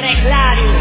de Clarius,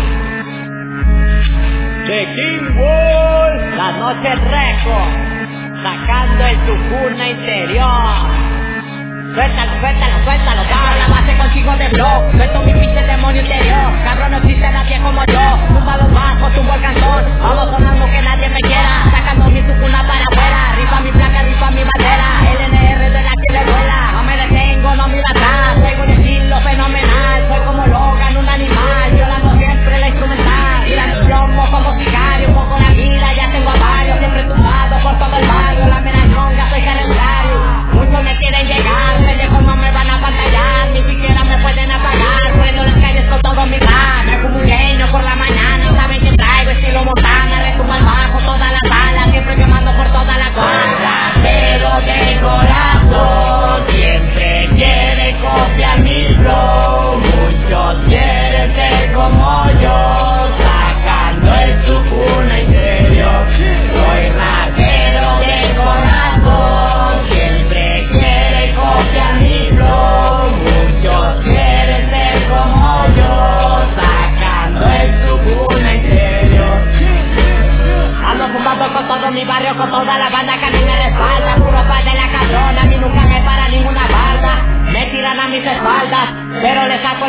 de King Wolf, La Noche Record, sacando el Tucurna interior. Suéltalo, suéltalo, suéltalo, cabrón, la base consigo de blog. Suelto mi pinche demonio interior. Cabrón, no existe nadie como yo. Tumba los bajos, tumbo el cantón. Vamos sonando que nadie me quiera. Sacando mi tucuna para afuera. Rifa mi placa, rifa mi bandera. LNR de la que le vuela. No me detengo, no miro atrás. Traigo un estilo fenomenal. Soy como Logan, un animal. Violando siempre la instrumental. Tirando plomo como sicario. Un poco la vida, ya tengo a varios. Siempre tumbado por todo el barrio. La menañonga, soy calendario. Muchos me quieren llegar. No me van a pantallar, ni siquiera me pueden apagar. Prendo las calles con todo mi plan. Me fumo un genio por la mañana. Saben que traigo estilo Montana. Retumbo al bajo toda la sala. Siempre quemando por toda la cuadra. Pero de corazón siempre quieren copiar mi flow. Muchos quieren ser como yo, sacando el Tucurna interior. Soy rapero de corazón, siempre quieren copiar mi flow. Muchos quieren ser como yo, sacando el Tucurna interior. Ando fumando con todo mi barrio, con toda la banda que a mí me respalda. Puro par de la cabrona, a mí nunca me para ninguna barda. Me tiran a mis espaldas, pero les saco